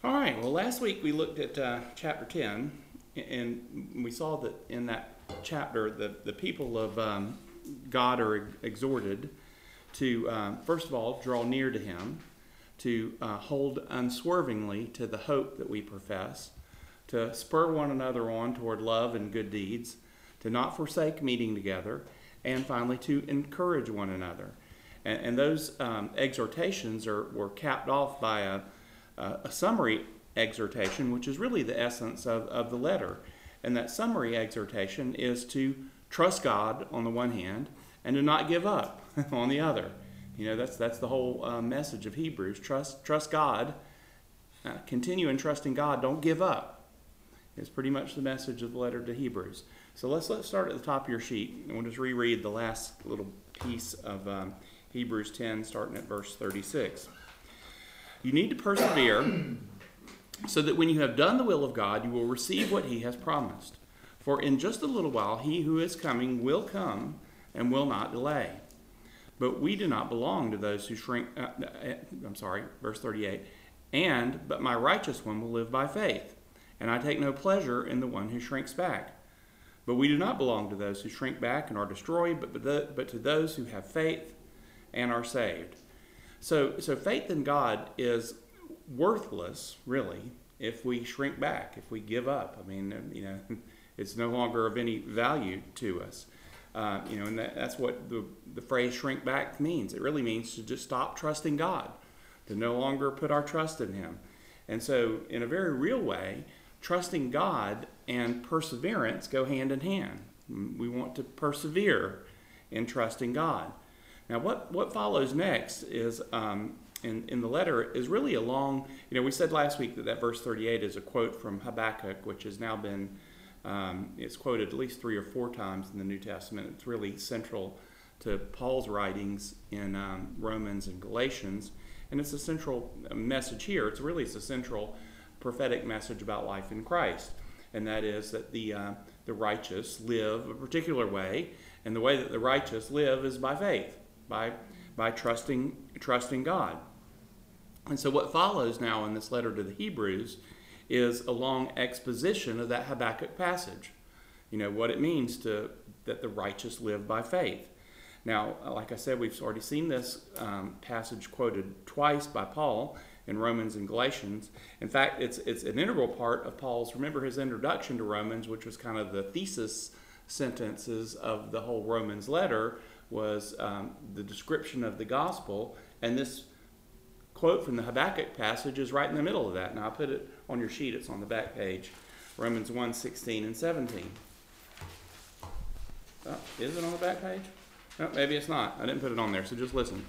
All right, well, last week we looked at chapter 10, and we saw that in that chapter, the people of God are exhorted to, first of all, draw near to Him, to hold unswervingly to the hope that we profess, to spur one another on toward love and good deeds, to not forsake meeting together, and finally to encourage one another. And those exhortations were capped off by a summary exhortation, which is really the essence of the letter. And that summary exhortation is to trust God on the one hand and to not give up on the other. You know, that's the whole message of Hebrews. Trust God. Continue in trusting God. Don't give up. It's pretty much the message of the letter to Hebrews. So let's start at the top of your sheet, and we'll just reread the last little piece of Hebrews 10, starting at verse 36. You need to persevere so that when you have done the will of God, you will receive what He has promised. For in just a little while, He who is coming will come and will not delay. But we do not belong to those who shrink. Verse 38. But my righteous one will live by faith, and I take no pleasure in the one who shrinks back. But we do not belong to those who shrink back and are destroyed, but to those who have faith and are saved. So faith in God is worthless, really, if we shrink back, if we give up. I mean, it's no longer of any value to us. And that's what the phrase shrink back means. It really means to just stop trusting God, to no longer put our trust in Him. And so, in a very real way, trusting God and perseverance go hand in hand. We want to persevere in trusting God. Now, what follows next is, in the letter, is really a long, we said last week that verse 38 is a quote from Habakkuk, which has now been, it's quoted at least 3 or 4 times in the New Testament. It's really central to Paul's writings in Romans and Galatians, and it's a central message here. It's a central prophetic message about life in Christ, and that is that the righteous live a particular way, and the way that the righteous live is by faith, by trusting God. And so what follows now in this letter to the Hebrews is a long exposition of that Habakkuk passage. What it means that the righteous live by faith. Now, like I said, we've already seen this passage quoted twice by Paul in Romans and Galatians. In fact, it's an integral part of Paul's, remember his introduction to Romans, which was kind of the thesis sentences of the whole Romans letter, was the description of the gospel. And this quote from the Habakkuk passage is right in the middle of that. And I'll put it on your sheet. It's on the back page. Romans 1, 16 and 17. Oh, is it on the back page? No, maybe it's not. I didn't put it on there, so just listen.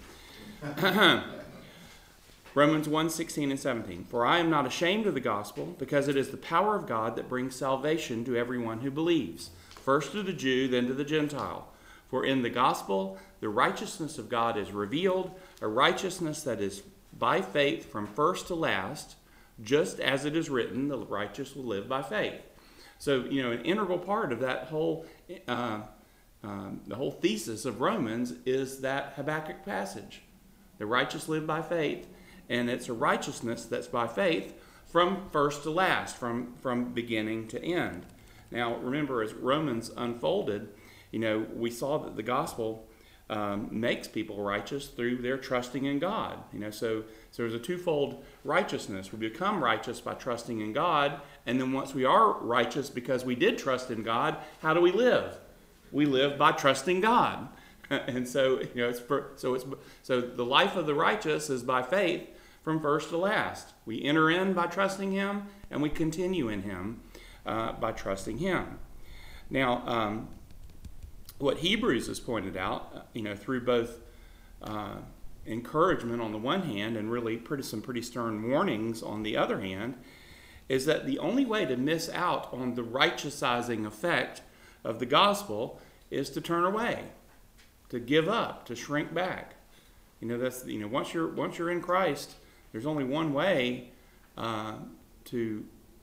Romans 1, 16 and 17. For I am not ashamed of the gospel, because it is the power of God that brings salvation to everyone who believes, first to the Jew, then to the Gentile. For in the gospel, the righteousness of God is revealed, a righteousness that is by faith from first to last, just as it is written, the righteous will live by faith. So, an integral part of that whole, the whole thesis of Romans is that Habakkuk passage. The righteous live by faith, and it's a righteousness that's by faith from first to last, from beginning to end. Now, remember, as Romans unfolded, we saw that the gospel makes people righteous through their trusting in God. So there's a twofold righteousness. We become righteous by trusting in God, and then once we are righteous because we did trust in God, how do we live? We live by trusting God. And so, so the life of the righteous is by faith from first to last. We enter in by trusting Him, and we continue in Him by trusting Him. Now, what Hebrews has pointed out, through both encouragement on the one hand and really some pretty stern warnings on the other hand, is that the only way to miss out on the righteousizing effect of the gospel is to turn away, to give up, to shrink back. Once you're in Christ, there's only one way to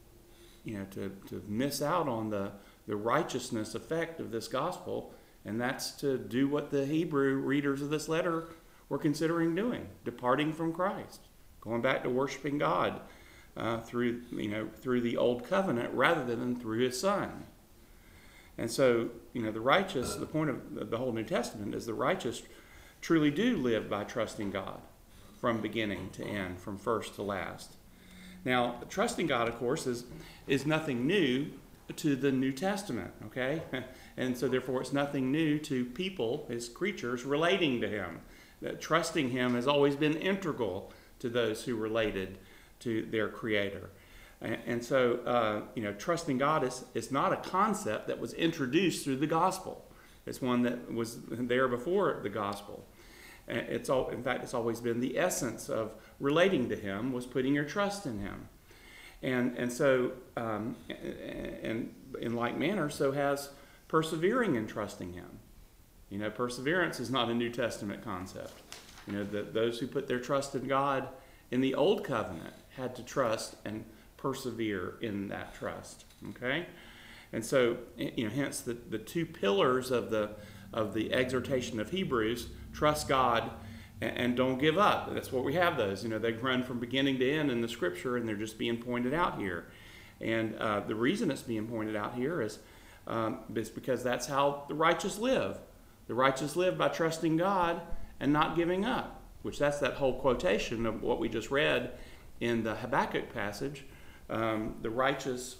miss out on the righteousness effect of this gospel. And that's to do what the Hebrew readers of this letter were considering doing, departing from Christ, going back to worshiping God through the old covenant rather than through his Son. And so, the righteous, the point of the whole New Testament is the righteous truly do live by trusting God from beginning to end, from first to last. Now, trusting God, of course, is nothing new to the New Testament, okay? And so, therefore, it's nothing new to people, his creatures, relating to him. That trusting him has always been integral to those who related to their Creator. And so, trusting God is not a concept that was introduced through the gospel. It's one that was there before the gospel. In fact, it's always been the essence of relating to him was putting your trust in him. And so, and in like manner, so has persevering in trusting him. Perseverance is not a New Testament concept. Those who put their trust in God in the Old Covenant had to trust and persevere in that trust. Okay, and so hence the two pillars of the exhortation of Hebrews: trust God and don't give up. That's what we have. Those they run from beginning to end in the Scripture, and they're just being pointed out here. And the reason it's being pointed out here is because that's how the righteous live. The righteous live by trusting God and not giving up. Which that's that whole quotation of what we just read in the Habakkuk passage. The righteous,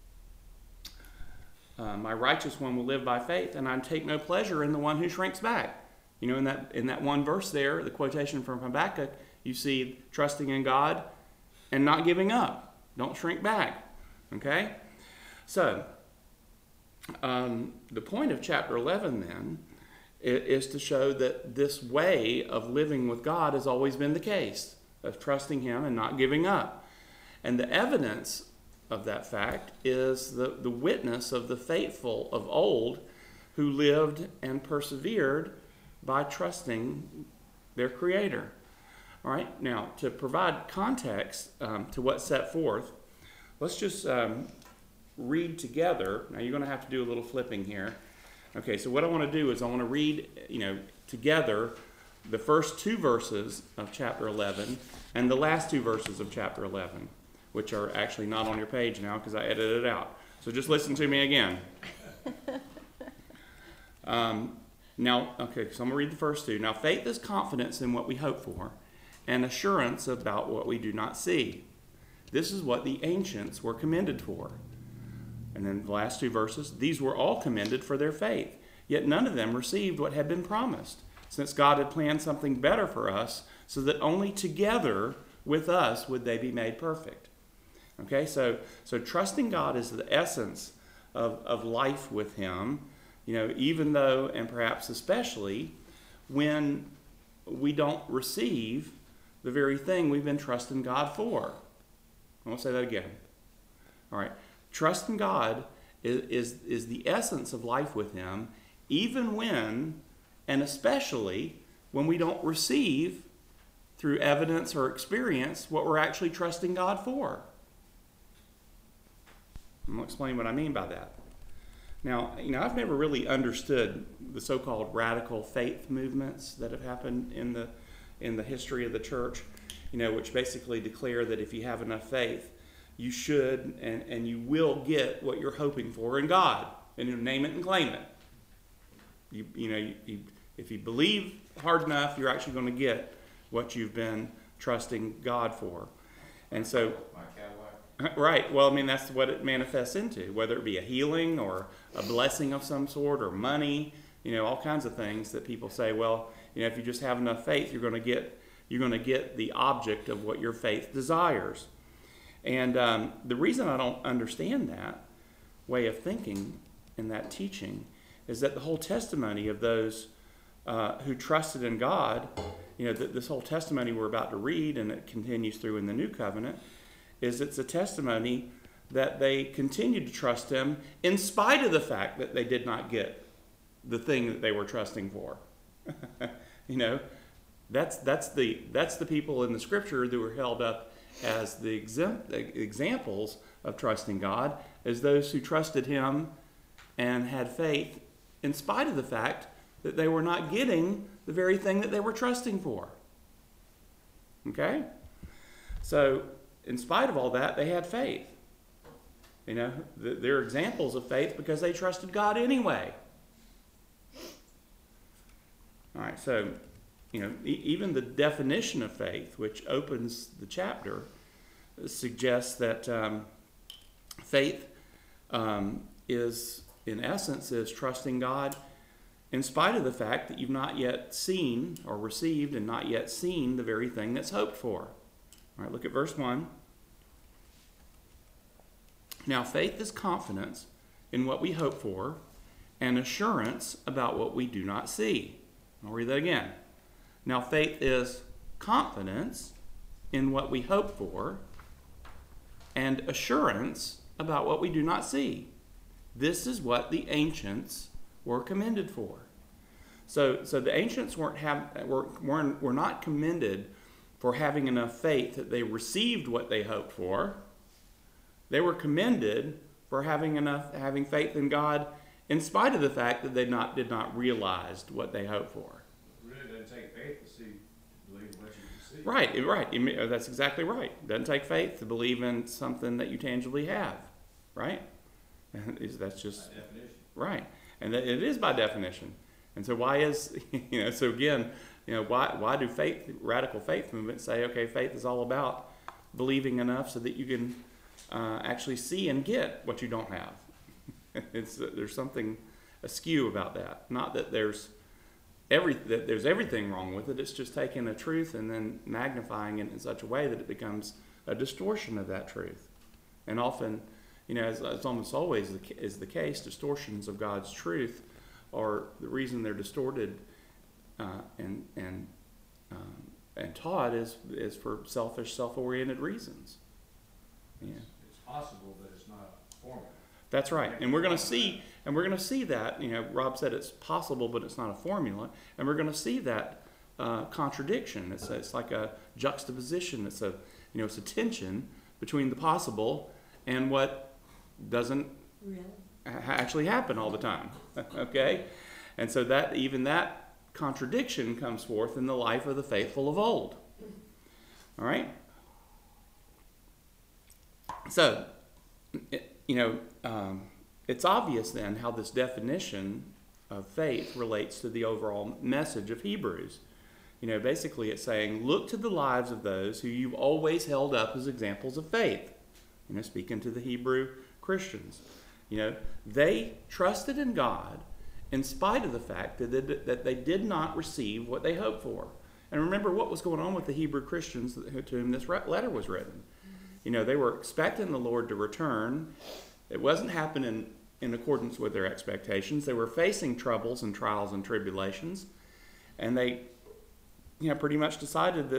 my righteous one will live by faith, and I take no pleasure in the one who shrinks back. In that one verse there, the quotation from Habakkuk, you see trusting in God and not giving up. Don't shrink back. Okay? So, the point of chapter 11 then is to show that this way of living with God has always been the case, of trusting him and not giving up. And the evidence of that fact is the witness of the faithful of old who lived and persevered by trusting their Creator. All right, now to provide context to what's set forth, let's just read together. Now you're going to have to do a little flipping here. Okay, so what I want to do is I want to read, together the first two verses of chapter 11 and the last two verses of chapter 11, which are actually not on your page now because I edited it out. So just listen to me again. Now, okay, so I'm going to read the first two. Now, faith is confidence in what we hope for and assurance about what we do not see. This is what the ancients were commended for. And then the last two verses, these were all commended for their faith, yet none of them received what had been promised, since God had planned something better for us, so that only together with us would they be made perfect. Okay, so trusting God is the essence of life with him, even though, and perhaps especially, when we don't receive the very thing we've been trusting God for. I want to say that again. All right. Trust in God is the essence of life with him, even when, and especially, when we don't receive, through evidence or experience, what we're actually trusting God for. I'm going to explain what I mean by that. Now, I've never really understood the so-called radical faith movements that have happened in the history of the church, which basically declare that if you have enough faith, you should and you will get what you're hoping for in God, and you name it and claim it. If you believe hard enough, you're actually going to get what you've been trusting God for. And so, right. Well, that's what it manifests into, whether it be a healing or a blessing of some sort or money. All kinds of things that people say. Well, if you just have enough faith, you're going to get the object of what your faith desires. And the reason I don't understand that way of thinking and that teaching is that the whole testimony of those who trusted in God, this whole testimony we're about to read, and it continues through in the New Covenant, it's a testimony that they continued to trust him in spite of the fact that they did not get the thing that they were trusting for. That's the people in the Scripture that were held up as the examples of trusting God, as those who trusted him and had faith in spite of the fact that they were not getting the very thing that they were trusting for. Okay? So in spite of all that, they had faith. They're examples of faith because they trusted God anyway. All right, so, even the definition of faith, which opens the chapter, suggests that faith is, in essence, is trusting God in spite of the fact that you've not yet seen or received and not yet seen the very thing that's hoped for. All right, look at verse 1. Now, faith is confidence in what we hope for and assurance about what we do not see. I'll read that again. Now, faith is confidence in what we hope for and assurance about what we do not see. This is what the ancients were commended for. So the ancients were not commended for having enough faith that they received what they hoped for. They were commended for having faith in God in spite of the fact that they did not realize what they hoped for. It really doesn't take faith to believe what you can see. Right. That's exactly right. It doesn't take faith to believe in something that you tangibly have. Right? That's just... By definition. Right. And it is by definition. And so why is, so again, why do radical faith movements say, okay, faith is all about believing enough so that you can actually see and get what you don't have? There's something askew about that. Not that there's everything wrong with it. It's just taking a truth and then magnifying it in such a way that it becomes a distortion of that truth. And often, as almost always is the case, distortions of God's truth are the reason they're distorted and taught is for selfish, self-oriented reasons. Yeah. It's possible, but it's not a formula. That's right, and we're going to see that. Rob said it's possible, but it's not a formula, and we're going to see that contradiction. It's like a juxtaposition. It's a tension between the possible and what doesn't actually happen all the time. Okay, and so that contradiction comes forth in the life of the faithful of old. All right. So, it's obvious then how this definition of faith relates to the overall message of Hebrews. Basically it's saying, look to the lives of those who you've always held up as examples of faith. Speaking to the Hebrew Christians. They trusted in God in spite of the fact that they did not receive what they hoped for. And remember what was going on with the Hebrew Christians to whom this letter was written. They were expecting the Lord to return. It wasn't happening in accordance with their expectations. They were facing troubles and trials and tribulations. And they, pretty much decided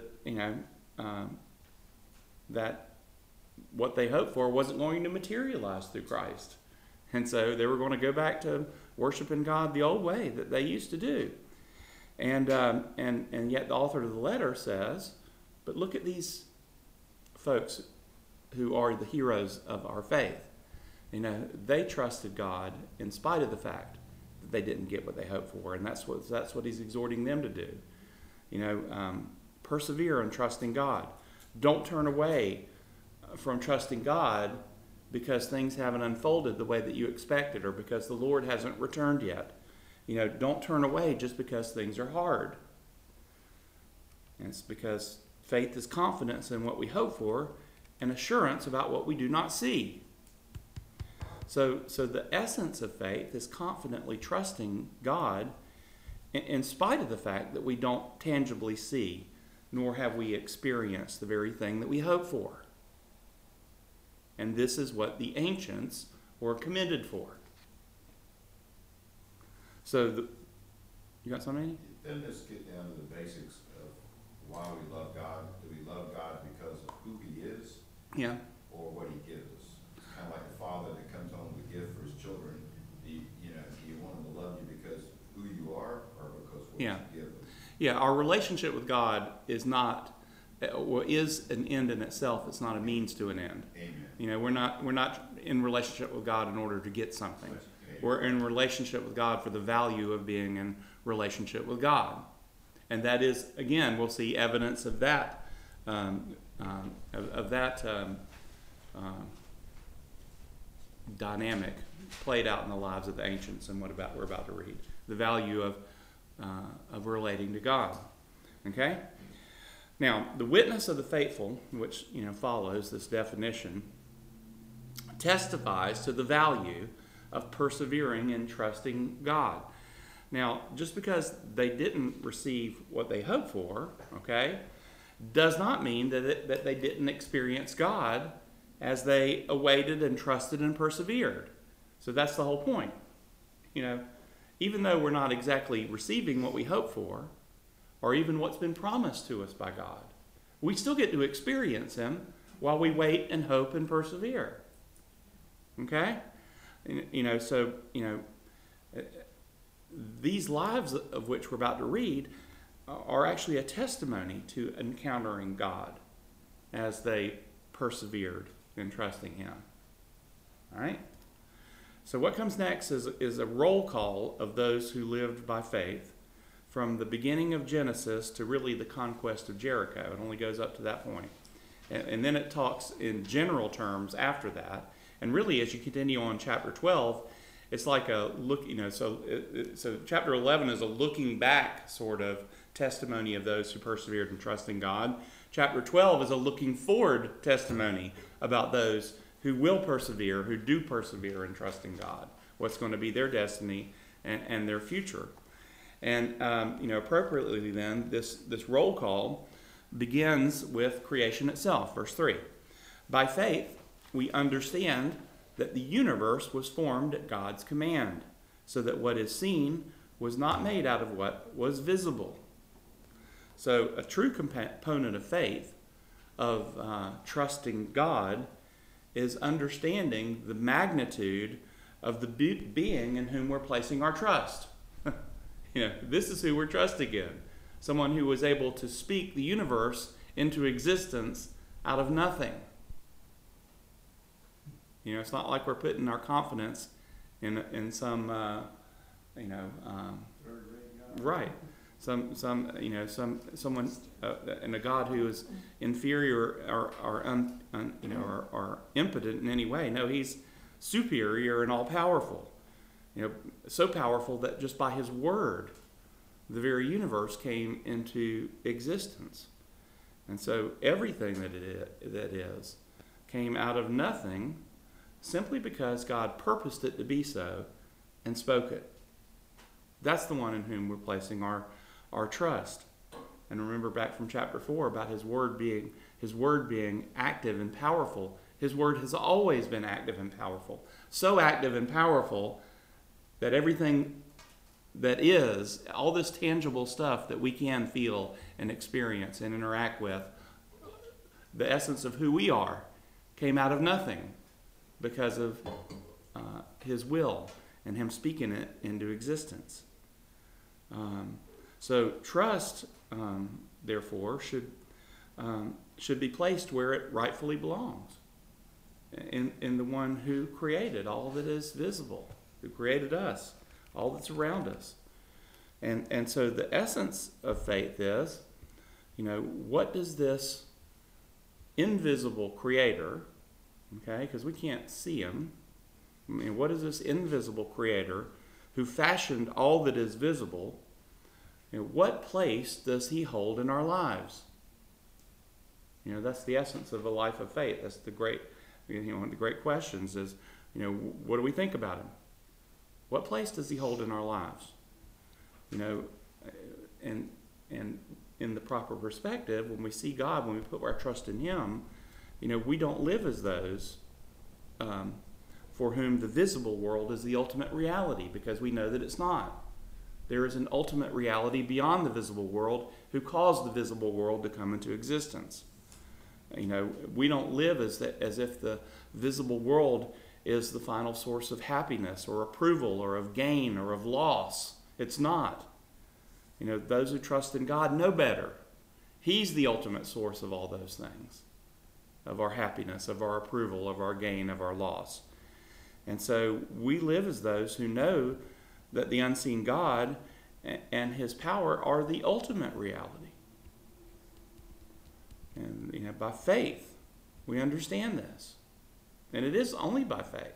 that what they hoped for wasn't going to materialize through Christ. And so they were going to go back to worshiping God the old way that they used to do. And yet the author of the letter says, but look at these folks who are the heroes of our faith. They trusted God in spite of the fact that they didn't get what they hoped for. And that's what he's exhorting them to do. Persevere in trusting God. Don't turn away from trusting God because things haven't unfolded the way that you expected or because the Lord hasn't returned yet. Don't turn away just because things are hard. And it's because faith is confidence in what we hope for and assurance about what we do not see. So the essence of faith is confidently trusting God in spite of the fact that we don't tangibly see, nor have we experienced the very thing that we hope for. And this is what the ancients were commended for. So, you got something? Then let's get down to the basics of why we love God. Do we love God because of who He is? Yeah. Or what He gives us? It's kind of like a father that comes home with a gift for his children. Do you want them to love you because of who you are or because of what you give them? Yeah, our relationship with God is an end in itself. It's not a means to an end. Amen. We're not in relationship with God in order to get something. Amen. We're in relationship with God for the value of being in relationship with God. And that is, again, we'll see evidence of that of that dynamic played out in the lives of the ancients and what we're about to read. The value of relating to God. Okay? Now, the witness of the faithful, which follows this definition, testifies to the value of persevering and trusting God. Now, just because they didn't receive what they hoped for, okay, does not mean that they didn't experience God as they awaited and trusted and persevered. So that's the whole point. Even though we're not exactly receiving what we hope for, or even what's been promised to us by God, we still get to experience Him while we wait and hope and persevere. Okay? These lives of which we're about to read are actually a testimony to encountering God as they persevered in trusting Him. All right? So what comes next is a roll call of those who lived by faith from the beginning of Genesis to really the conquest of Jericho. It only goes up to that point. And then it talks in general terms after that. And really, as you continue on chapter 12, it's like a look, so chapter 11 is a looking back sort of testimony of those who persevered in trusting God. Chapter 12 is a looking forward testimony about those who will persevere, who do persevere in trusting God, what's going to be their destiny and their future. And, appropriately then, this roll call begins with creation itself. Verse 3. By faith, we understand that the universe was formed at God's command, so that what is seen was not made out of what was visible. So a true component of faith, of trusting God, is understanding the magnitude of the being in whom we're placing our trust. This is who we're trusting in. Someone who was able to speak the universe into existence out of nothing. It's not like we're putting our confidence in some, right, someone in a God who is inferior or impotent in any way. No, He's superior and all powerful. So powerful that just by His word, the very universe came into existence. And so everything that is came out of nothing, simply because God purposed it to be so and spoke it. That's the one in whom we're placing our trust. And remember back from chapter 4 about His word being active and powerful. His word has always been active and powerful. So active and powerful that everything that is, all this tangible stuff that we can feel and experience and interact with, the essence of who we are, came out of nothing because of His will and Him speaking it into existence. So trust, therefore, should be placed where it rightfully belongs, in the one who created all that is visible, who created us, all that's around us. And so the essence of faith is, what does this invisible creator, okay, because we can't see Him, what is this invisible creator who fashioned all that is visible, what place does He hold in our lives? That's the essence of a life of faith. That's the great, one of the great questions is, what do we think about Him? What place does He hold in our lives? And in the proper perspective, when we see God, when we put our trust in Him, we don't live as those for whom the visible world is the ultimate reality, because we know that it's not. There is an ultimate reality beyond the visible world who caused the visible world to come into existence. We don't live as if the visible world is the final source of happiness or approval or of gain or of loss. It's not. Those who trust in God know better. He's the ultimate source of all those things, of our happiness, of our approval, of our gain, of our loss. And so we live as those who know that the unseen God and His power are the ultimate reality. And by faith, we understand this. And it is only by faith.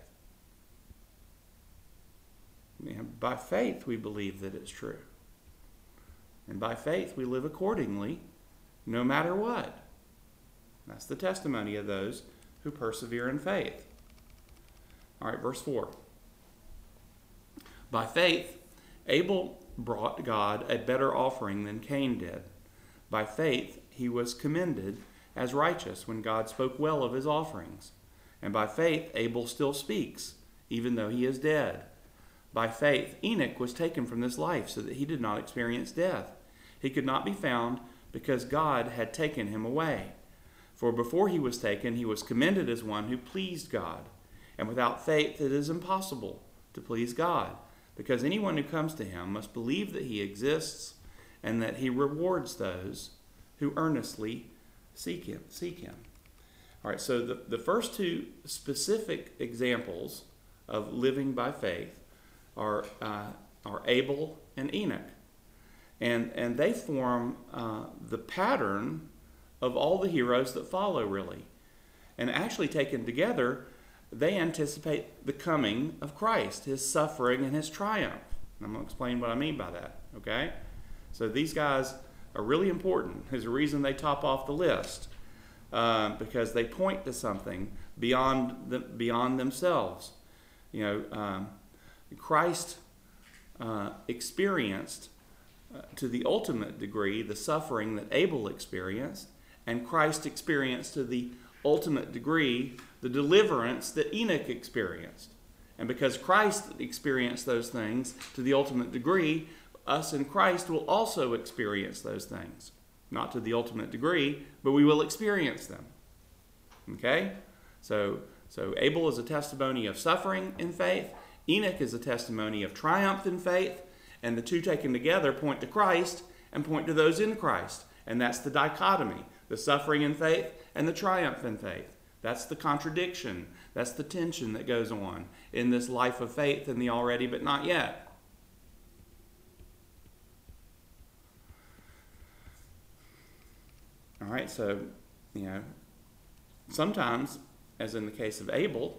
By faith, we believe that it's true. And by faith, we live accordingly, no matter what. That's the testimony of those who persevere in faith. All right, verse 4. By faith, Abel brought God a better offering than Cain did. By faith, he was commended as righteous when God spoke well of his offerings. And by faith, Abel still speaks, even though he is dead. By faith, Enoch was taken from this life so that he did not experience death. He could not be found because God had taken him away. For before he was taken, he was commended as one who pleased God. And without faith, it is impossible to please God, because anyone who comes to him must believe that he exists and that he rewards those who earnestly seek him. All right, so the first two specific examples of living by faith are Abel and Enoch. And they form the pattern of all the heroes that follow, really. And actually taken together, they anticipate the coming of Christ, his suffering and his triumph. And I'm going to explain what I mean by that, okay? So these guys are really important. There's a reason they top off the list, because they point to something beyond themselves. Christ experienced to the ultimate degree the suffering that Abel experienced, and Christ experienced to the ultimate degree the deliverance that Enoch experienced. And because Christ experienced those things to the ultimate degree, us in Christ will also experience those things. Not to the ultimate degree, but we will experience them. Okay? So Abel is a testimony of suffering in faith. Enoch is a testimony of triumph in faith. And the two taken together point to Christ and point to those in Christ. And that's the dichotomy, the suffering in faith and the triumph in faith. That's the contradiction. That's the tension that goes on in this life of faith in the already but not yet. All right, so, sometimes, as in the case of Abel,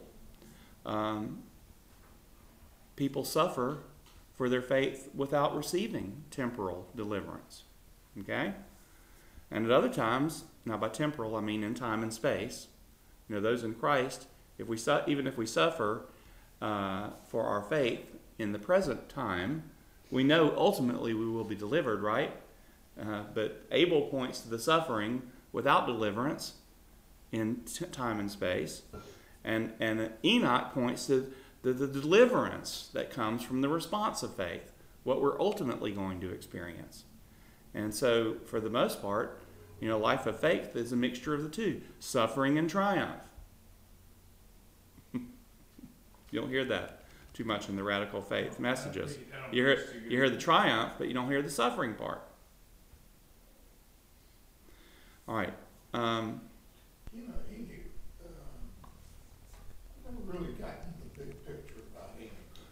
people suffer for their faith without receiving temporal deliverance. Okay? And at other times, now by temporal I mean in time and space, those in Christ, even if we suffer for our faith in the present time, we know ultimately we will be delivered, right? But Abel points to the suffering without deliverance in time and space, and Enoch points to the deliverance that comes from the response of faith, what we're ultimately going to experience. And so, for the most part, life of faith is a mixture of the two, suffering and triumph. You don't hear that too much in the radical faith messages. You hear the triumph, but you don't hear the suffering part. All right. Enoch, I've never really gotten the big picture about Enoch.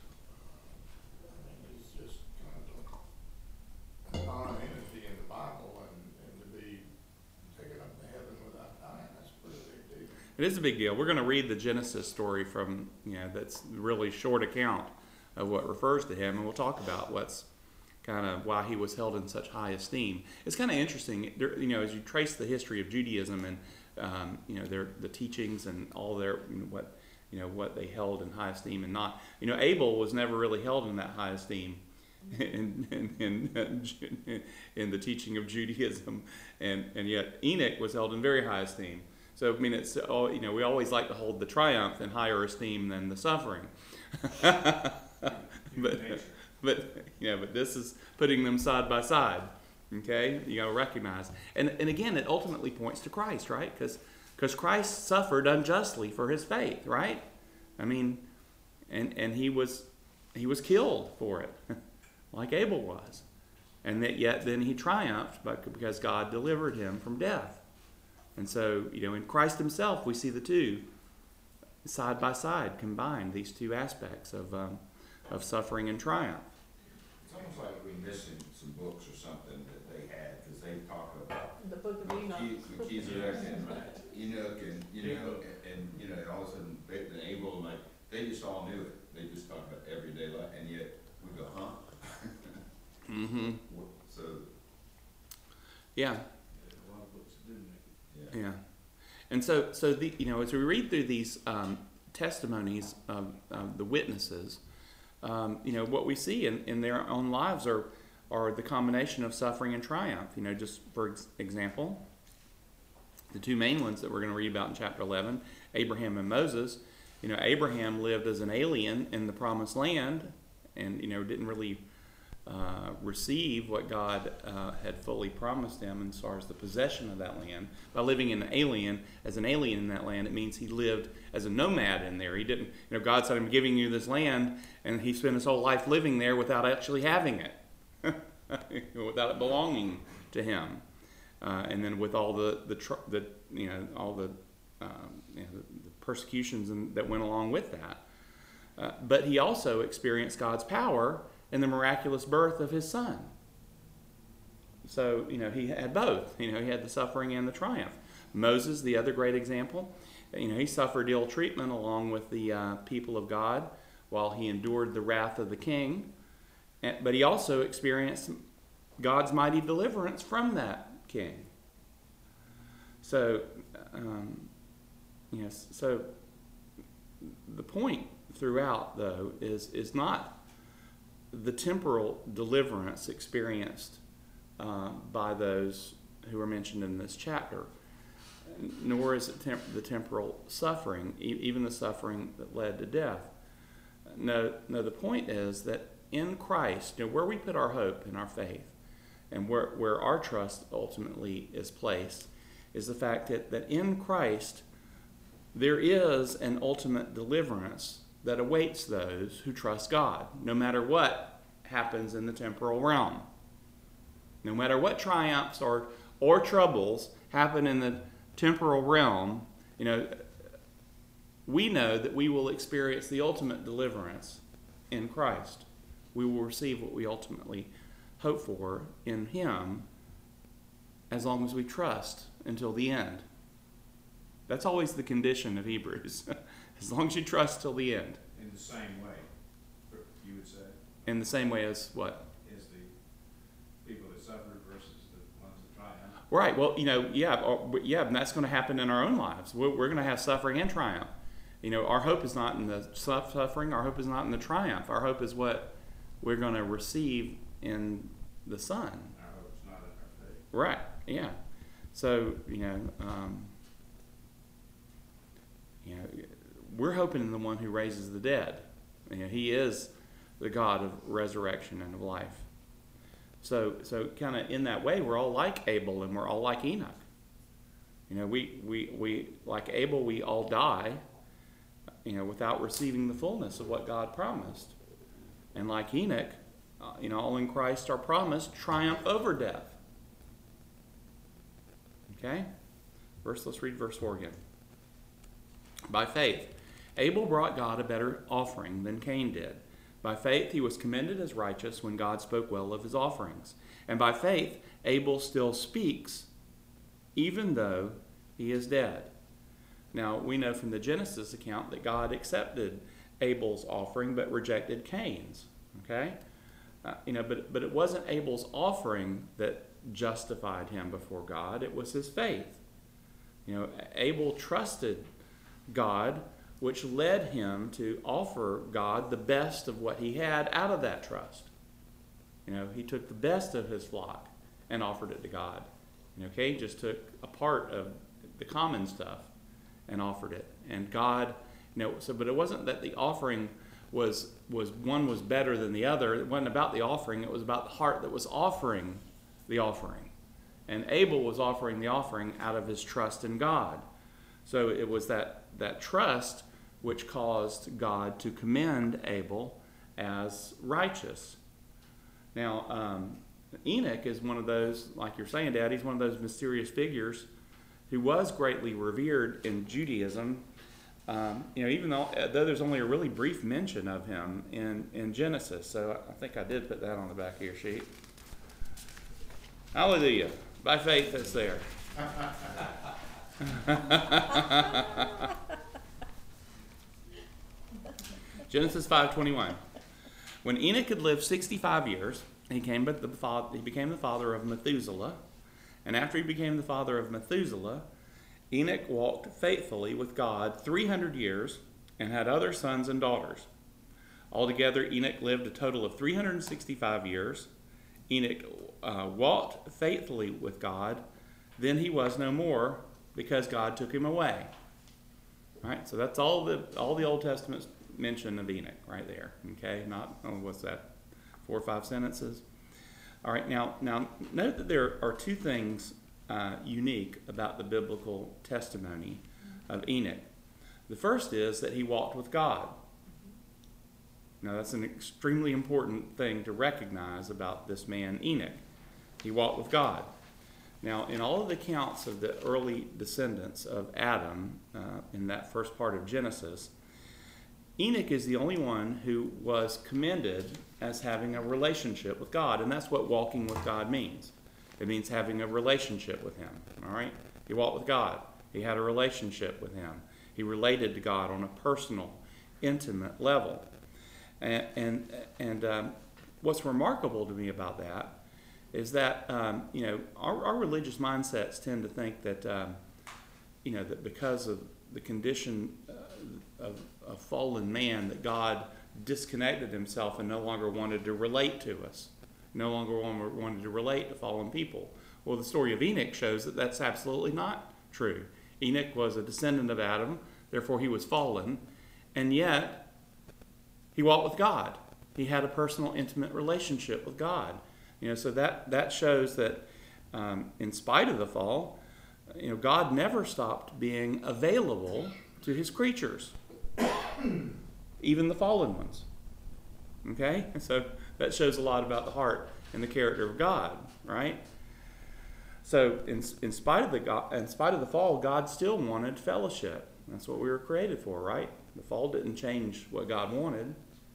He's just kind of a non-entity in the Bible, and to be taken up to heaven without dying, that's a pretty big deal. It is a big deal. We're going to read the Genesis story from, that's a really short account of what refers to him, and we'll talk about what's kind of why he was held in such high esteem. It's kind of interesting, as you trace the history of Judaism and the teachings and all their what they held in high esteem and not. Abel was never really held in that high esteem in the teaching of Judaism, and yet Enoch was held in very high esteem. So it's we always like to hold the triumph in higher esteem than the suffering. But this is putting them side by side. Okay, you got to recognize, and again, it ultimately points to Christ, right? Because Christ suffered unjustly for his faith, right? And he was killed for it, like Abel was, and yet then he triumphed, because God delivered him from death. And so, in Christ himself, we see the two side by side combined, these two aspects of suffering and triumph. It's almost like we're missing some books or something that they had, because they talk about The book of Enoch. The keys of Enoch and all of a sudden, and Abel, like, they just all knew it. They just talked about everyday life, and yet we go, huh? Mm-hmm. So, Yeah. A lot of books do make it. Yeah. And so as we read through these testimonies of the witnesses, what we see in their own lives are the combination of suffering and triumph. Just for example, the two main ones that we're going to read about in chapter 11, Abraham and Moses. Abraham lived as an alien in the promised land and, didn't really receive what God had fully promised him as far as the possession of that land. By living as an alien in that land, it means he lived as a nomad in there. He didn't, God said, I'm giving you this land, and he spent his whole life living there without actually having it, without it belonging to him. And then with all the persecutions that went along with that. But he also experienced God's power in the miraculous birth of his son. So, he had both. He had the suffering and the triumph. Moses, the other great example, he suffered ill treatment along with the people of God while he endured the wrath of the king. But he also experienced God's mighty deliverance from that king. So, so the point throughout, though, is not the temporal deliverance experienced by those who are mentioned in this chapter, nor is it the temporal suffering, even the suffering that led to death. No, the point is that in Christ, where we put our hope and our faith, and where our trust ultimately is placed, is the fact that in Christ there is an ultimate deliverance that awaits those who trust God, no matter what happens in the temporal realm. No matter what triumphs or troubles happen in the temporal realm, we know that we will experience the ultimate deliverance in Christ. We will receive what we ultimately hope for in Him as long as we trust until the end. That's always the condition of Hebrews. As long as you trust till the end. In the same way, you would say? In the same way as what? As the people that suffered versus the ones that triumph. Right. Well, and that's going to happen in our own lives. We're going to have suffering and triumph. Our hope is not in the suffering. Our hope is not in the triumph. Our hope is what we're going to receive in the Son. Our hope is not in our faith. Right. Yeah. So, we're hoping in the one who raises the dead. He is the God of resurrection and of life. So kind of in that way, we're all like Abel and we're all like Enoch. We like Abel, we all die, without receiving the fullness of what God promised. And like Enoch, all in Christ are promised triumph over death. Okay? Let's read verse 4 again. By faith, Abel brought God a better offering than Cain did. By faith, he was commended as righteous when God spoke well of his offerings. And by faith, Abel still speaks, even though he is dead. Now, we know from the Genesis account that God accepted Abel's offering but rejected Cain's. Okay? But it wasn't Abel's offering that justified him before God. It was his faith. Abel trusted God, which led him to offer God the best of what he had out of that trust. He took the best of his flock and offered it to God. Cain just took a part of the common stuff and offered it. And God, but it wasn't that the offering was one was better than the other. It wasn't about the offering. It was about the heart that was offering the offering. And Abel was offering the offering out of his trust in God. So it was that trust which caused God to commend Abel as righteous. Now, Enoch is one of those, like you're saying, Dad, he's one of those mysterious figures who was greatly revered in Judaism. Even though there's only a really brief mention of him in Genesis. So I think I did put that on the back of your sheet. Hallelujah. By faith, it's there. Genesis 5:21. When Enoch had lived 65 years, he became the father of Methuselah. And after he became the father of Methuselah, Enoch walked faithfully with God 300 years and had other sons and daughters. Altogether, Enoch lived a total of 365 years. Enoch walked faithfully with God. Then he was no more, because God took him away. All right, so that's all the Old Testament's mention of Enoch right there. Okay, not, what's that, 4 or 5 sentences? All right, now note that there are 2 things unique about the biblical testimony of Enoch. The first is that he walked with God. Now, that's an extremely important thing to recognize about this man, Enoch. He walked with God. Now, in all of the accounts of the early descendants of Adam, in that first part of Genesis, Enoch is the only one who was commended as having a relationship with God, and that's what walking with God means. It means having a relationship with Him, all right? He walked with God. He had a relationship with Him. He related to God on a personal, intimate level. And what's remarkable to me about that is that, our religious mindsets tend to think that, that because of the condition of fallen man, that God disconnected Himself and no longer wanted to relate to us, no longer wanted to relate to fallen people. Well, the story of Enoch shows that that's absolutely not true. Enoch was a descendant of Adam, therefore he was fallen, and yet he walked with God. He had a personal, intimate relationship with God. So that shows that in spite of the fall, God never stopped being available to His creatures, even the fallen ones. Okay? And so that shows a lot about the heart and the character of God, right? So in spite of the fall, God still wanted fellowship. That's what we were created for, right? The fall didn't change what God wanted.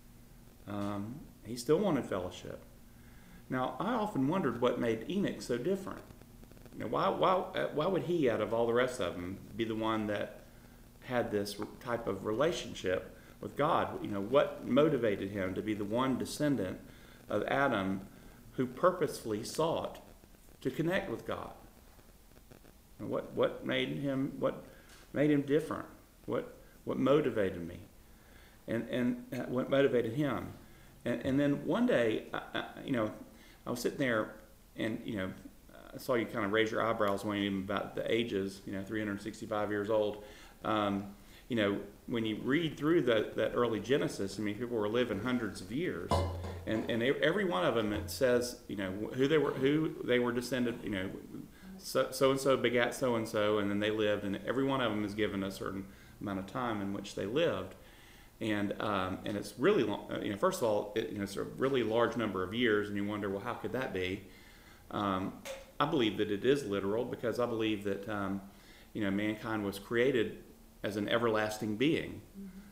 He still wanted fellowship. Now, I often wondered what made Enoch so different. Why would he, out of all the rest of them, be the one that had this type of relationship with God? What motivated him to be the one descendant of Adam who purposefully sought to connect with God? And what made him different? What motivated me? And what motivated him? And then one day, I was sitting there, and I saw you kind of raise your eyebrows when you about the ages. 365 years old. When you read through that early Genesis, people were living hundreds of years, and every one of them, it says who they were descended. So and so begat so and so, and then they lived, and every one of them is given a certain amount of time in which they lived. And it's really long. First of all, it's a really large number of years, and you wonder, well, how could that be? I believe that it is literal, because I believe that mankind was created as an everlasting being.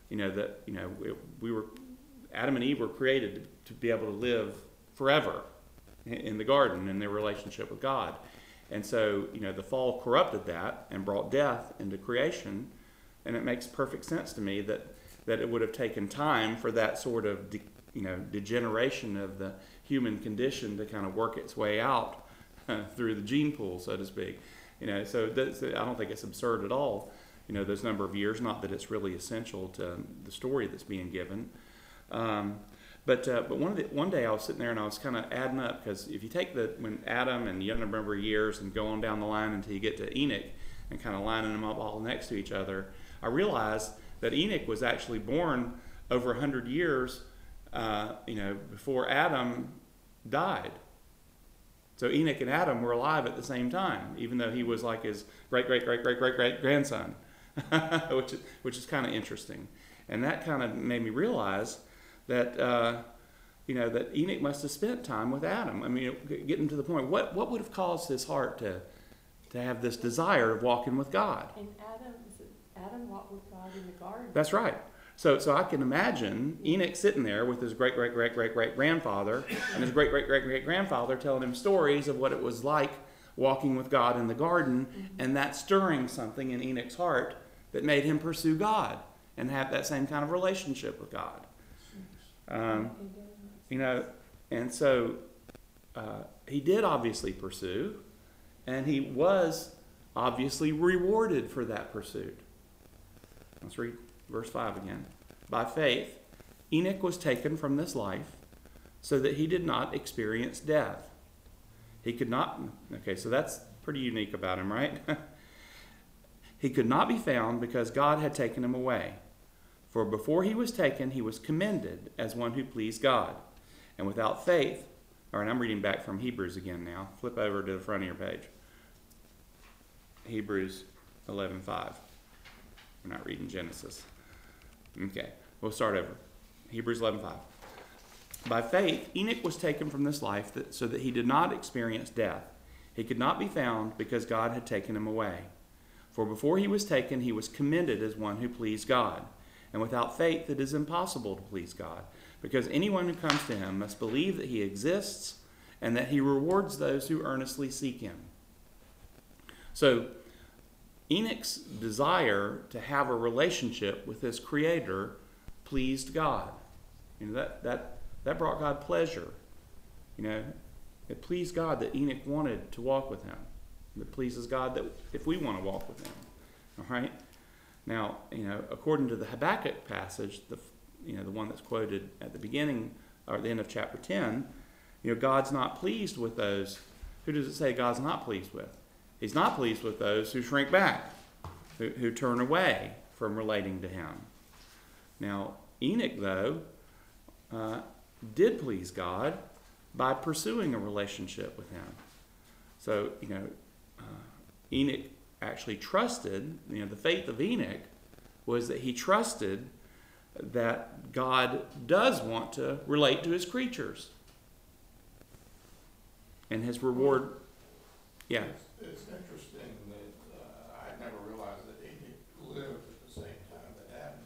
Adam and Eve were created to be able to live forever in the garden in their relationship with God, and so the fall corrupted that and brought death into creation, and it makes perfect sense to me that it would have taken time for that sort of degeneration of the human condition to kind of work its way out through the gene pool, so to speak. So I don't think it's absurd at all. Those number of years. Not that it's really essential to the story that's being given. But one day I was sitting there and I was kind of adding up, because if you take when Adam and you don't remember years and go on down the line until you get to Enoch and kind of lining them up all next to each other, I realized that Enoch was actually born over 100 years, before Adam died. So Enoch and Adam were alive at the same time, even though he was like his great-great-great-great-great-grandson, which is kind of interesting. And that kind of made me realize that, that Enoch must have spent time with Adam. Getting to the point, what would have caused his heart to have this desire of walking with God? And Adam walked with God in the garden. That's right. So I can imagine Enoch sitting there with his great-great-great-great-great-grandfather and his great-great-great-great-grandfather telling him stories of what it was like walking with God in the garden, and that stirring something in Enoch's heart that made him pursue God and have that same kind of relationship with God. And so he did obviously pursue, and he was obviously rewarded for that pursuit. Let's read verse 5 again. By faith, Enoch was taken from this life so that he did not experience death. He could not, okay, so that's pretty unique about him, right? He could not be found because God had taken him away. For before he was taken, he was commended as one who pleased God. And without faith, all right, I'm reading back from Hebrews again now. Flip over to the front of your page. Hebrews 11:5. We're not reading Genesis. Okay, we'll start over. Hebrews 11:5. By faith, Enoch was taken from this life so that he did not experience death. He could not be found because God had taken him away. For before he was taken, he was commended as one who pleased God. And without faith, it is impossible to please God, because anyone who comes to him must believe that he exists and that he rewards those who earnestly seek him. So, Enoch's desire to have a relationship with his Creator pleased God. That brought God pleasure. It pleased God that Enoch wanted to walk with him. It pleases God that if we want to walk with him. All right? Now, according to the Habakkuk passage, the one that's quoted at the beginning or at the end of chapter 10, God's not pleased with those. Who does it say God's not pleased with? He's not pleased with those who shrink back, who turn away from relating to him. Now, Enoch, though, did please God by pursuing a relationship with him. So, Enoch actually trusted, the faith of Enoch was that he trusted that God does want to relate to his creatures. And his reward, yeah. It's interesting that I never realized that Enoch lived at the same time that Adam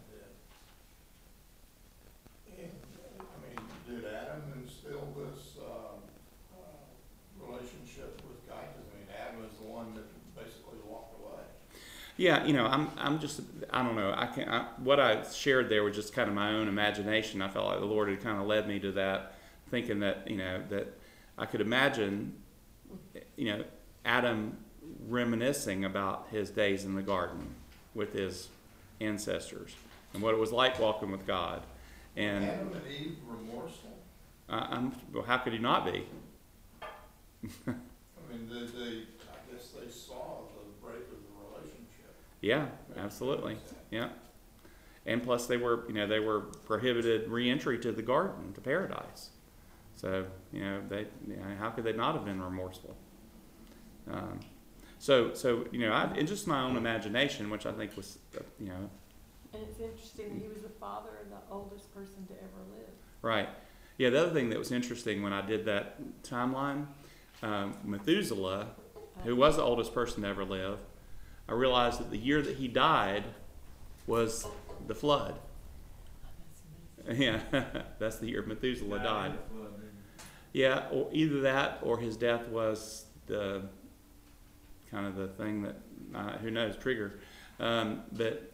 did. And, did Adam instill this relationship with God? Because, Adam is the one that basically walked away. Yeah, I don't know. What I shared there was just kind of my own imagination. I felt like the Lord had kind of led me to that, thinking that, that I could imagine, Adam reminiscing about his days in the garden with his ancestors and what it was like walking with God. And Adam and Eve remorseful? well, how could he not be? I guess they saw the break of the relationship. Yeah, absolutely. Yeah. And plus they were prohibited re-entry to the garden, to paradise. So, how could they not have been remorseful? In just my own imagination, which I think was, And it's interesting, he was the father of the oldest person to ever live. Right. Yeah, the other thing that was interesting when I did that timeline, Methuselah, who was the oldest person to ever live, I realized that the year that he died was the flood. Yeah, that's the year Methuselah died. Yeah, or either that or his death was the kind of the thing that, who knows, trigger. But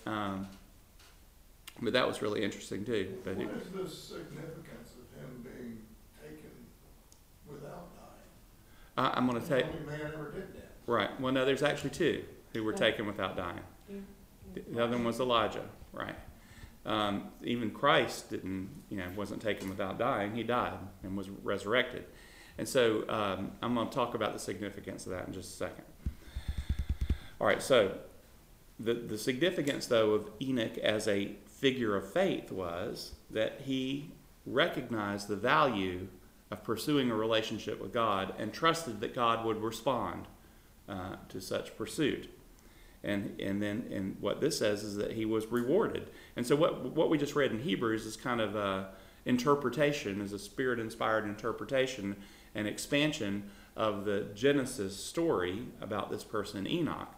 that was really interesting too. But what is the significance of him being taken without dying? I'm going to take. The only man ever did that. Right. Well, no, there's actually two who were taken without dying. The other one was Elijah. Right. Even Christ wasn't taken without dying. He died and was resurrected. And so I'm going to talk about the significance of that in just a second. All right, so the significance, though, of Enoch as a figure of faith was that he recognized the value of pursuing a relationship with God and trusted that God would respond to such pursuit. And what this says is that he was rewarded. And so what we just read in Hebrews is kind of a interpretation, is a spirit-inspired interpretation and expansion of the Genesis story about this person Enoch.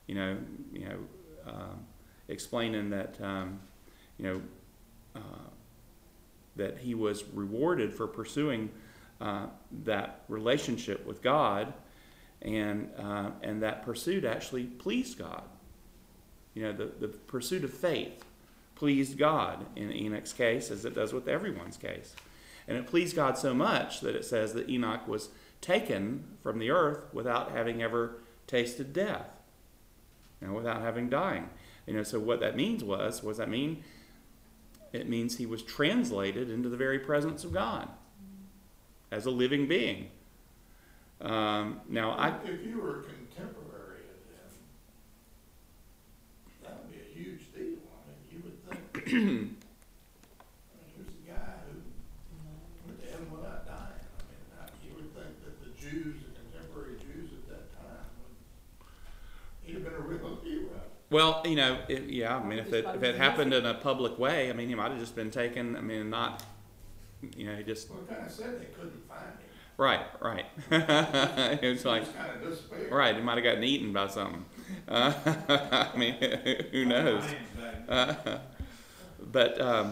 Explaining that that he was rewarded for pursuing that relationship with God, and that pursuit actually pleased God. You know, the pursuit of faith pleased God in Enoch's case, as it does with everyone's case. And it pleased God so much that it says that Enoch was taken from the earth without having ever tasted death, without having dying. So what that means was that mean? It means he was translated into the very presence of God as a living being. If you were a contemporary of them, that would be a huge deal. I mean, you would think, here's a guy who went to heaven without dying. I mean, you would think that the Jews, the contemporary Jews at that time, he'd have been a real hero. Well, if it happened in a public way, he might have just been taken, not, he just... Well, it kind of said they couldn't find him. Right. It's like... He kind of disappeared. Right, he might have gotten eaten by something. Who knows? But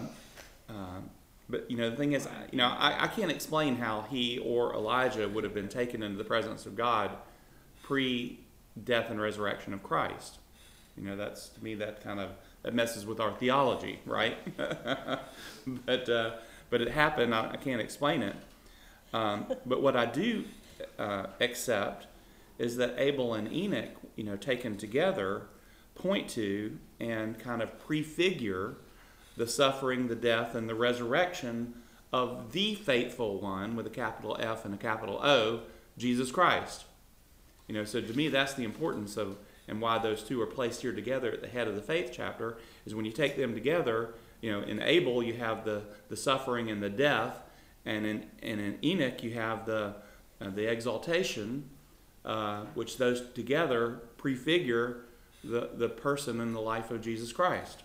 the thing is, I can't explain how he or Elijah would have been taken into the presence of God pre-death and resurrection of Christ. That's, to me, that messes with our theology, right? But it happened. I can't explain it. But what I do accept is that Abel and Enoch, taken together, point to and kind of prefigure the suffering, the death, and the resurrection of the faithful one with a capital F and a capital O, Jesus Christ. So to me, that's the importance of, and why those two are placed here together at the head of the faith chapter, is when you take them together, in Abel you have the suffering and the death, and in Enoch you have the exaltation, which those together prefigure the person and the life of Jesus Christ.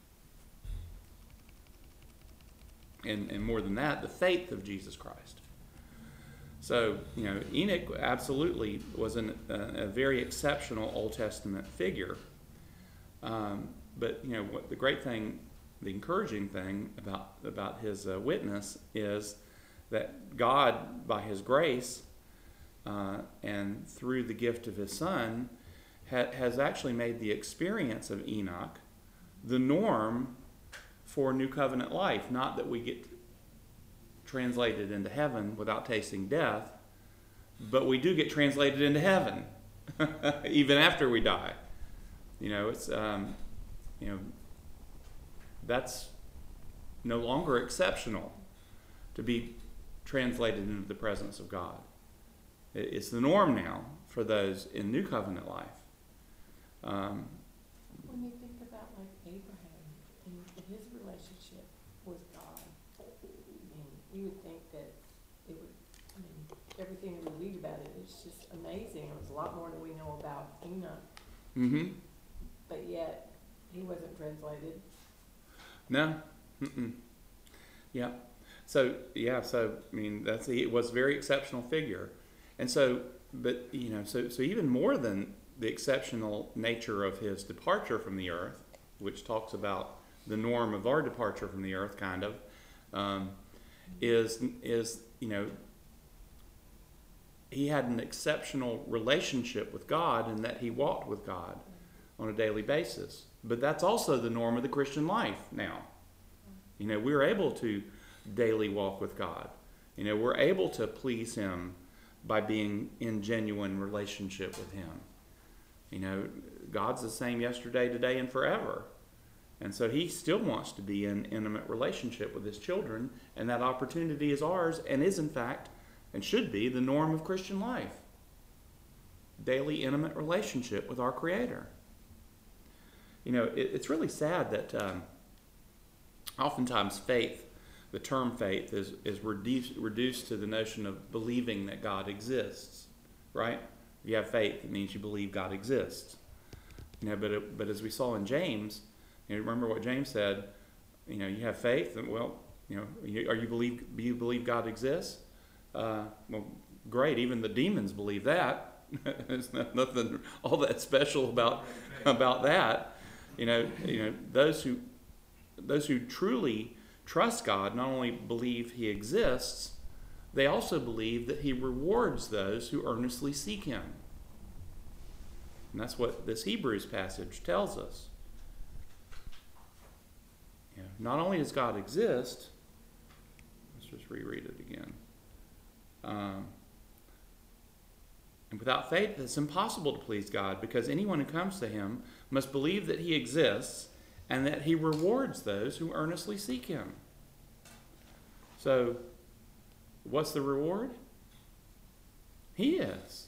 And more than that, the faith of Jesus Christ. So, Enoch absolutely was a very exceptional Old Testament figure. But, what the great thing, the encouraging thing about his witness is that God, by his grace and through the gift of his Son, has actually made the experience of Enoch the norm for New Covenant life. Not that we get translated into heaven without tasting death, but we do get translated into heaven even after we die. It's that's no longer exceptional to be translated into the presence of God. It's the norm now for those in New Covenant life. When you think about like Abraham and his relationship with God, you would think that it would, everything we read about it, it's just amazing. It was a lot more than we know about Enoch. Mm-hmm. But yet, he wasn't translated. No. Mm-mm. Yeah. So it was a very exceptional figure. And so, but, so even more than the exceptional nature of his departure from the earth, which talks about the norm of our departure from the earth, kind of, is he had an exceptional relationship with God in that he walked with God on a daily basis. But that's also the norm of the Christian life now. We're able to daily walk with God. We're able to please him by being in genuine relationship with him. God's the same yesterday, today, and forever. And so he still wants to be in intimate relationship with his children, and that opportunity is ours and is, in fact, and should be, the norm of Christian life. Daily intimate relationship with our Creator. It's really sad that oftentimes faith, the term faith, is reduced to the notion of believing that God exists, right? If you have faith, it means you believe God exists. But as we saw in James, remember what James said. You have faith, and do you believe God exists? Well, great. Even the demons believe that. There's nothing all that special about that. Those who truly trust God not only believe he exists, they also believe that he rewards those who earnestly seek him. And that's what this Hebrews passage tells us. You know, not only does God exist, let's just reread it again. And without faith, it's impossible to please God, because anyone who comes to him must believe that he exists and that he rewards those who earnestly seek him. So, what's the reward? He is.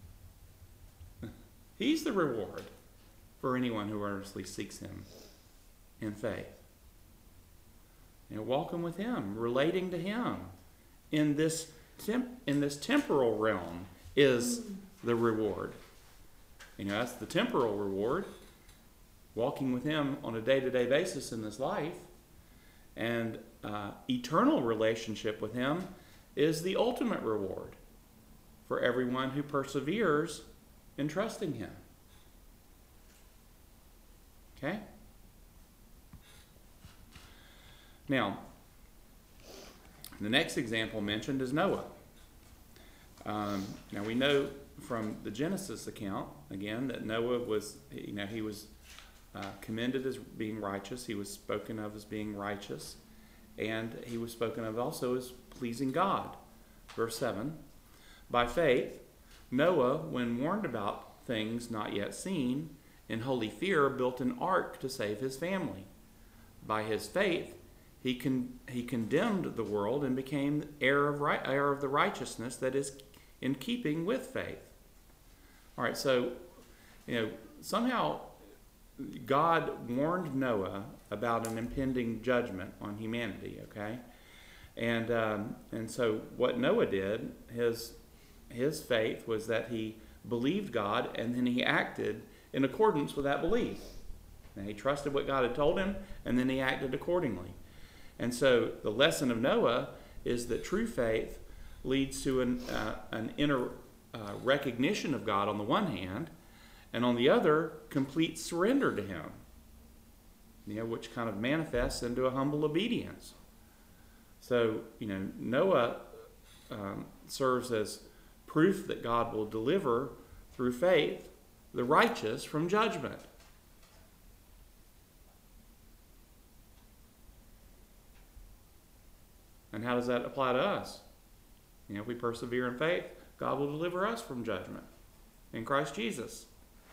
He's the reward for anyone who earnestly seeks him in faith. You know, walking with him, relating to him in this temporal realm is the reward. You know, that's the temporal reward. Walking with him on a day-to-day basis in this life. And eternal relationship with him is the ultimate reward for everyone who perseveres in trusting him. Okay? Now, the next example mentioned is Noah. Now we know from the Genesis account, again, that Noah was, he was commended as being righteous. He was spoken of as being righteous. And he was spoken of also as pleasing God. Verse 7, by faith, Noah, when warned about things not yet seen, in holy fear built an ark to save his family. By his faith, he condemned the world and became heir of the righteousness that is in keeping with faith. All right, so, somehow God warned Noah about an impending judgment on humanity, okay? And so what Noah did, his faith was that he believed God, and then he acted in accordance with that belief. Now, he trusted what God had told him, and then he acted accordingly. And so the lesson of Noah is that true faith leads to an inner recognition of God on the one hand, and on the other, complete surrender to him, which kind of manifests into a humble obedience. So, Noah serves as proof that God will deliver through faith the righteous from judgment. And how does that apply to us? If we persevere in faith, God will deliver us from judgment in Christ Jesus.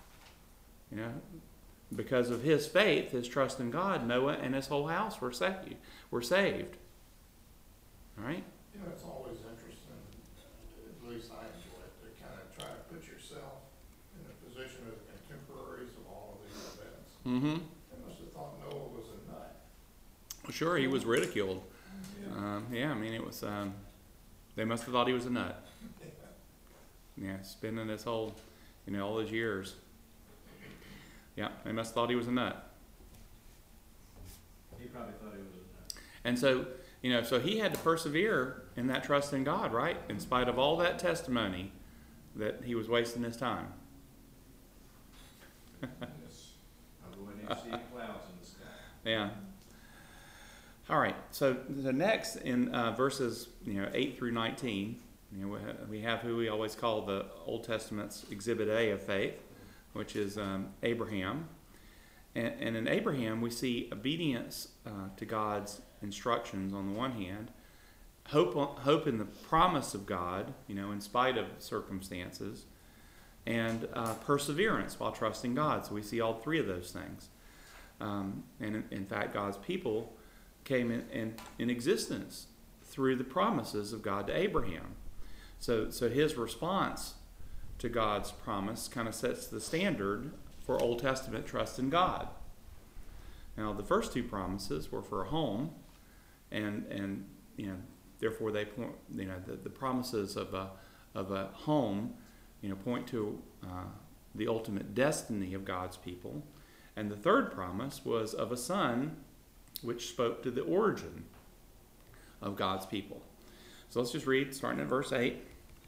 Because of his faith, his trust in God, Noah and his whole house were saved. All right? It's always interesting, at least I enjoy it, to kind of try to put yourself in the position of the contemporaries of all of these events. Mm-hmm. They must have thought Noah was a nut. Well, sure, he was ridiculed. It was, they must have thought he was a nut. Spending this whole, all those years. Yeah, they must have thought he was a nut. He probably thought he was a nut. And so, so he had to persevere in that trust in God, right? In spite of all that testimony that he was wasting his time. Yes. I'll go in and see the clouds in the sky. Yeah. All right. So the next in verses 8 through 19, we have who we always call the Old Testament's Exhibit A of faith, which is Abraham. And in Abraham, we see obedience to God's instructions on the one hand, hope in the promise of God, in spite of circumstances, and perseverance while trusting God. So we see all three of those things. And in fact, God's people came in existence through the promises of God to Abraham. So his response to God's promise kind of sets the standard for Old Testament trust in God. Now, the first two promises were for a home, and therefore they point, the promises of a home, point to the ultimate destiny of God's people. And the third promise was of a son, which spoke to the origin of God's people. So let's just read, starting at verse 8.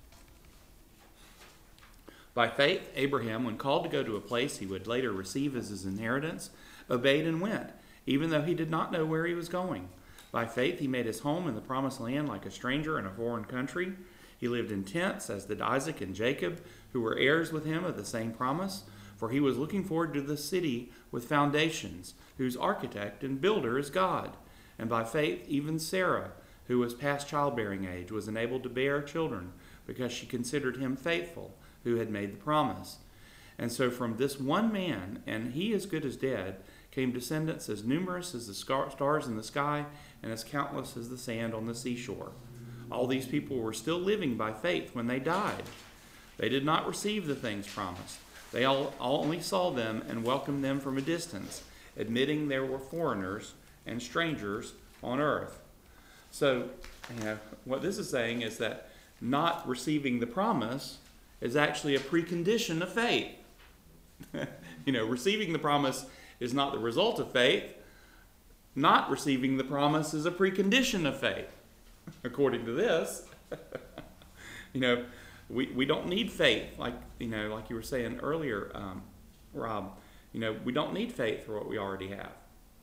By faith, Abraham, when called to go to a place he would later receive as his inheritance, obeyed and went, even though he did not know where he was going. By faith, he made his home in the promised land like a stranger in a foreign country. He lived in tents, as did Isaac and Jacob, who were heirs with him of the same promise. for he was looking forward to the city with foundations, whose architect and builder is God. And by faith, even Sarah, who was past childbearing age, was enabled to bear children, because she considered him faithful, who had made the promise. And so from this one man, and he as good as dead, came descendants as numerous as the stars in the sky and as countless as the sand on the seashore. All these people were still living by faith when they died. They did not receive the things promised. They all only saw them and welcomed them from a distance, admitting there were foreigners and strangers on earth. So, what this is saying is that not receiving the promise is actually a precondition of faith. Receiving the promise is not the result of faith. Not receiving the promise is a precondition of faith, according to this. We don't need faith, like you were saying earlier, Rob. We don't need faith for what we already have.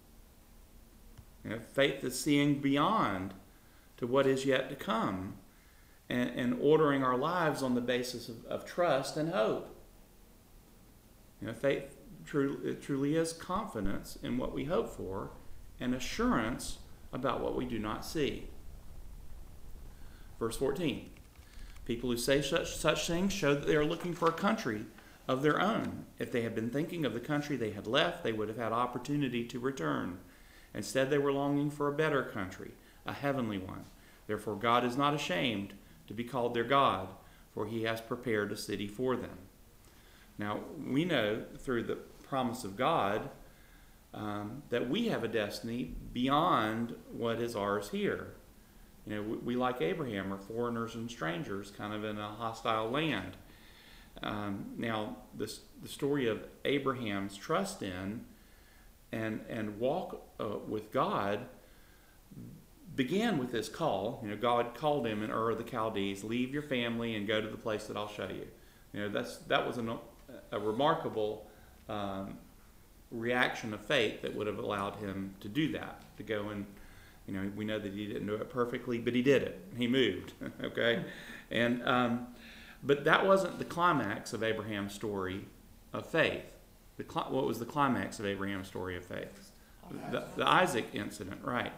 Faith is seeing beyond to what is yet to come, and ordering our lives on the basis of trust and hope. Faith truly is confidence in what we hope for and assurance about what we do not see. Verse 14. People who say such things show that they are looking for a country of their own. If they had been thinking of the country they had left, they would have had opportunity to return. Instead, they were longing for a better country, a heavenly one. Therefore, God is not ashamed to be called their God, for he has prepared a city for them. Now, we know through the promise of God that we have a destiny beyond what is ours here. We like Abraham, are foreigners and strangers, kind of in a hostile land. Now, the story of Abraham's trust in and walk with God began with this call. God called him in Ur of the Chaldees, leave your family and go to the place that I'll show you. That was a remarkable reaction of faith that would have allowed him to do that, to go and, we know that he didn't do it perfectly, but he did it. He moved, okay? And but that wasn't the climax of Abraham's story of faith. What was the climax of Abraham's story of faith? The Isaac incident, right?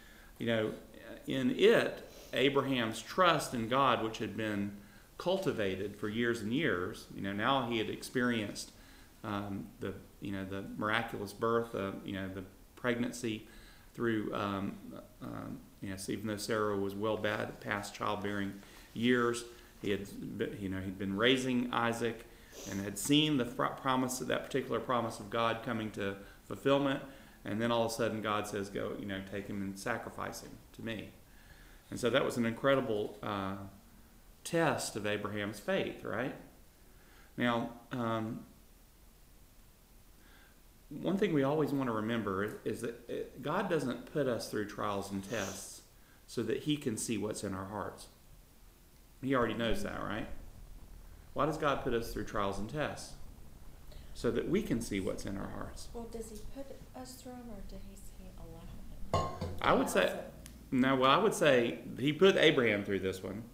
In it, Abraham's trust in God, which had been cultivated for years and years, now he had experienced the miraculous birth, the pregnancy through, so even though Sarah was well past childbearing years, he'd been raising Isaac and had seen the promise, that particular promise of God coming to fulfillment, and then all of a sudden God says, go, take him and sacrifice him to me. And so that was an incredible test of Abraham's faith, right? Now, one thing we always want to remember is that God doesn't put us through trials and tests so that he can see what's in our hearts. He already knows that, right? Why does God put us through trials and tests? So that we can see what's in our hearts. Well, does he put us through them, or did he say allow them? I would say, I would say he put Abraham through this one.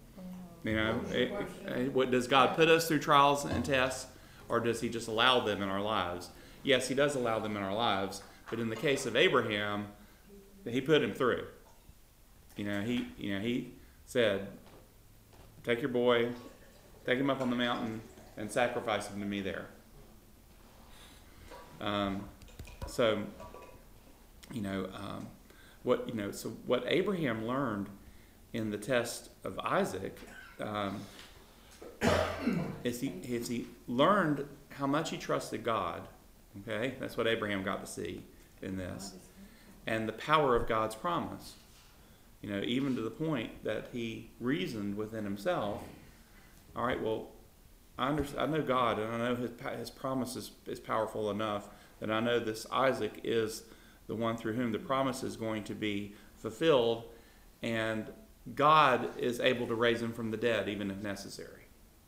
What does God put us through trials and tests, or does he just allow them in our lives? Yes, he does allow them in our lives, but in the case of Abraham, he put him through. He said, take your boy, take him up on the mountain, and sacrifice him to me there. So what Abraham learned in the test of Isaac is he learned how much he trusted God. Okay, that's what Abraham got to see in this, and the power of God's promise. Even to the point that he reasoned within himself. All right, well, I know God, and I know his promise is powerful enough that I know this Isaac is the one through whom the promise is going to be fulfilled, and God is able to raise him from the dead, even if necessary.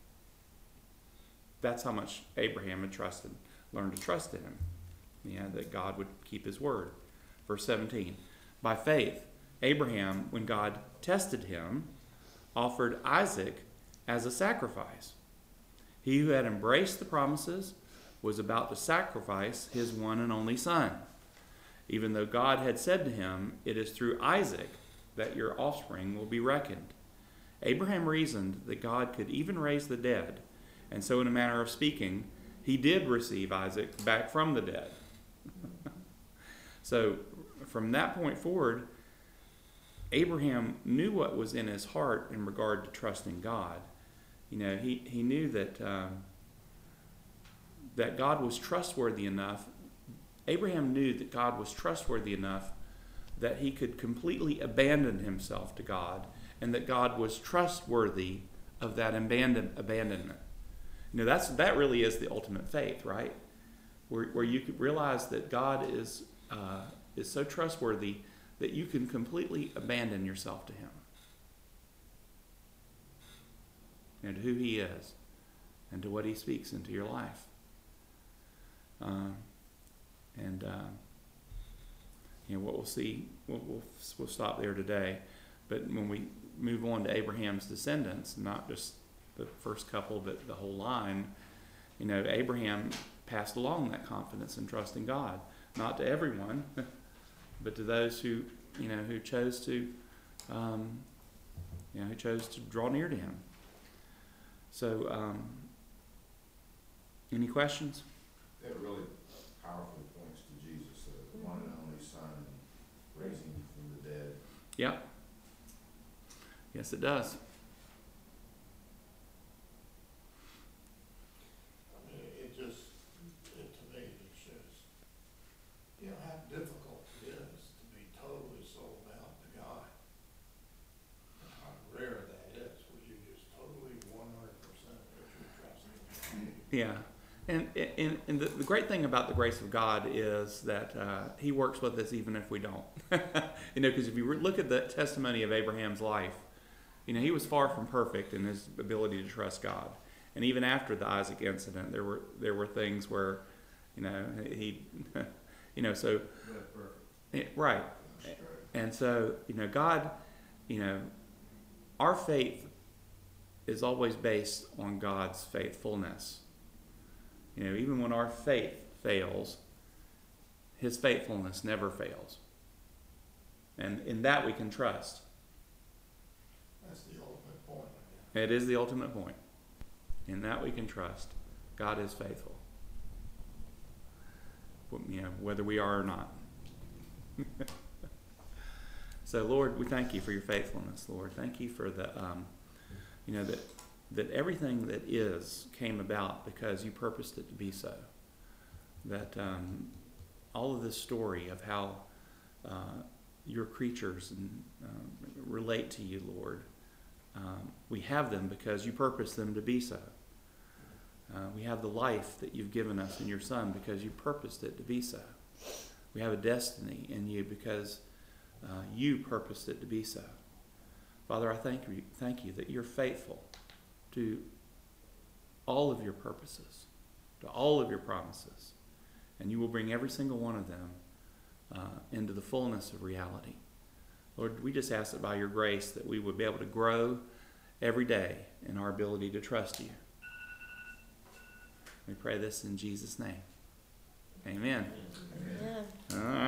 That's how much Abraham had learned to trust in him, that God would keep his word. Verse 17, by faith, Abraham, when God tested him, offered Isaac as a sacrifice. He who had embraced the promises was about to sacrifice his one and only son, even though God had said to him, "It is through Isaac that your offspring will be reckoned." Abraham reasoned that God could even raise the dead, and so in a manner of speaking, he did receive Isaac back from the dead. So from that point forward, Abraham knew what was in his heart in regard to trusting God. You know, he knew that that God was trustworthy enough. Abraham knew that God was trustworthy enough that he could completely abandon himself to God, and that God was trustworthy of that abandonment. You know, that really is the ultimate faith, right? Where you could realize that God is so trustworthy that you can completely abandon yourself to him, and to who he is, and to what he speaks into your life. You know, what we'll see, we'll stop there today. But when we move on to Abraham's descendants, not just the first couple, but the whole line, you know, Abraham passed along that confidence and trust in God, not to everyone, but to those who chose to, who chose to draw near to him. So, any questions? That really powerful points to Jesus, the one and only Son, raising him from the dead. Yeah. Yes, it does. I mean, to me, it shows, how difficult it is to be totally sold out to God. And how rare that is, where you just totally 100% put your trust in God. Yeah. And the great thing about the grace of God is that he works with us even if we don't. Because if you look at the testimony of Abraham's life, he was far from perfect in his ability to trust God. And even after the Isaac incident, there were things where, he, so, right. And so, God, our faith is always based on God's faithfulness. Even when our faith fails, his faithfulness never fails. And in that we can trust. That's the ultimate point. It is the ultimate point. In that we can trust. God is faithful. Whether we are or not. So, Lord, we thank you for your faithfulness, Lord. Thank you for the, that everything that is came about because you purposed it to be so. That all of this story of how your creatures relate to you, Lord, we have them because you purposed them to be so. We have the life that you've given us in your Son because you purposed it to be so. We have a destiny in you because you purposed it to be so. Father, I thank you that you're faithful to all of your purposes, to all of your promises, and you will bring every single one of them into the fullness of reality. Lord, we just ask that by your grace that we would be able to grow every day in our ability to trust you. We pray this in Jesus' name. Amen. Amen. All right.